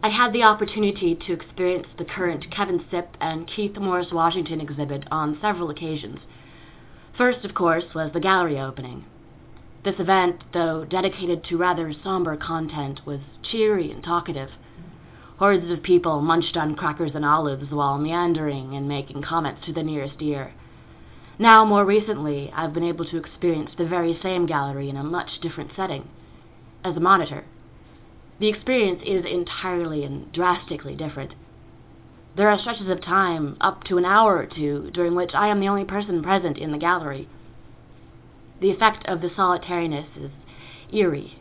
I had the opportunity to experience the current Kevin Sipp and Keith Morris Washington exhibit on several occasions. First, of course, was the gallery opening. This event, though dedicated to rather somber content, was cheery and talkative. Hordes of people munched on crackers and olives while meandering and making comments to the nearest ear. Now, more recently, I've been able to experience the very same gallery in a much different setting, as a monitor. The experience is entirely and drastically different. There are stretches of time, up to an hour or two, during which I am the only person present in the gallery. The effect of the solitariness is eerie.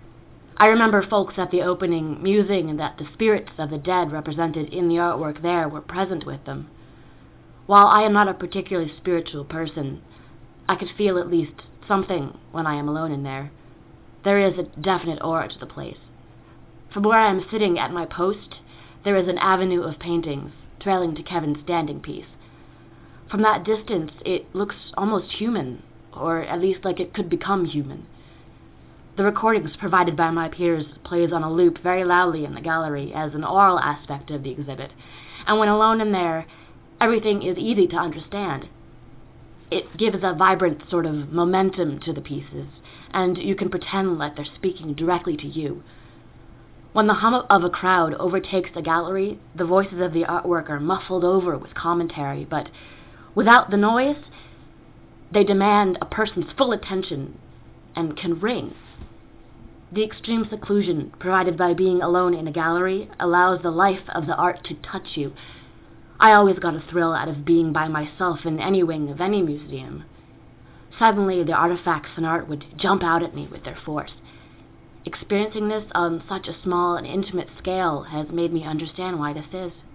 I remember folks at the opening musing that the spirits of the dead represented in the artwork there were present with them. While I am not a particularly spiritual person, I could feel at least something when I am alone in there. There is a definite aura to the place. From where I am sitting at my post, there is an avenue of paintings, trailing to Kevin's standing piece. From that distance, it looks almost human, or at least like it could become human. The recordings provided by my peers plays on a loop very loudly in the gallery as an oral aspect of the exhibit, and when alone in there, everything is easy to understand. It gives a vibrant sort of momentum to the pieces, and you can pretend like they're speaking directly to you. When the hum of a crowd overtakes the gallery, the voices of the artwork are muffled over with commentary, but without the noise, they demand a person's full attention and can ring. The extreme seclusion provided by being alone in a gallery allows the life of the art to touch you. I always got a thrill out of being by myself in any wing of any museum. Suddenly, the artifacts and art would jump out at me with their force. Experiencing this on such a small and intimate scale has made me understand why this is.